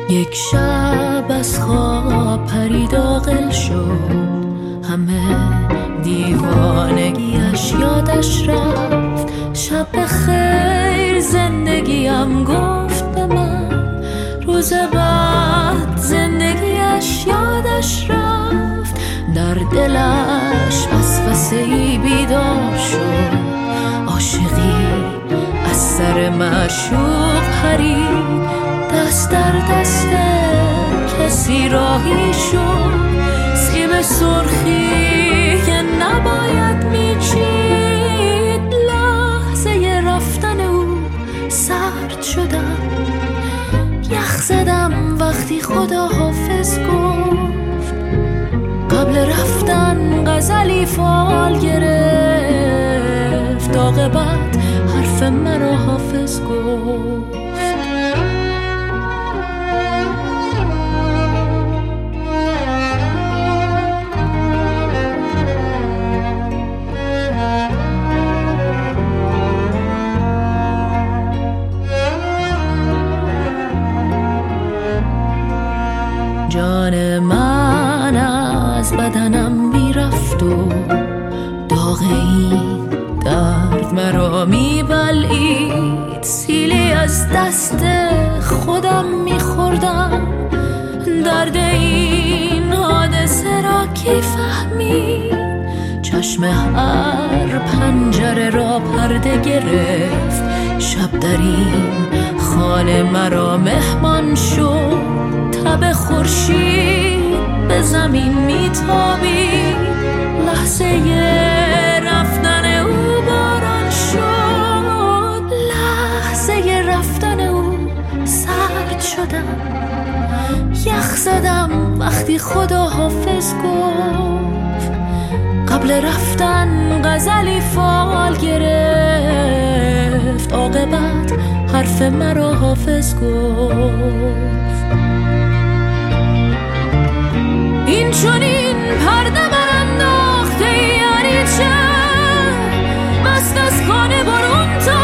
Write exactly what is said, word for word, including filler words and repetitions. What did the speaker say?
یک شب از خواب پرید عاقل شد، همه دیوانگیش یادش رفت. شب خیر زندگیم گفت به من، روز بعد زندگیش یادش رفت. در دلش وسوسه‌ای بیدار شد، عاشقی از سر معشوق پرید. دست در دست کسی راهی شد، سیب سرخی که نباید میچید. لحظه رفتن او سرد شدم، یخ زدم وقتی خدا حافظ گفت. قبل رفتن غزلی فال گرفت، عاقبت حرف مرا حافظ گفت. جان من از بدنم میرفت و داغ این درد مرا میبلعید. سیلی از دست خودم میخوردم، درد این حادثه را کی فهمید؟ چشم هر پنجره را پرده گرفت، شب در این خانه مرا مهمان شد. تب خورشید به زمین میتابید، لحظه رفتن او باران شد. لحظه رفتن او سرد شدم، یخ زدم وقتی خدا حافظ گفت. قبل رفتن غزلی فال گرفت، عاقبت حرف مرا حافظ گفت. این چنین پرده برانداخته یاری چه، مست از خانه برون تا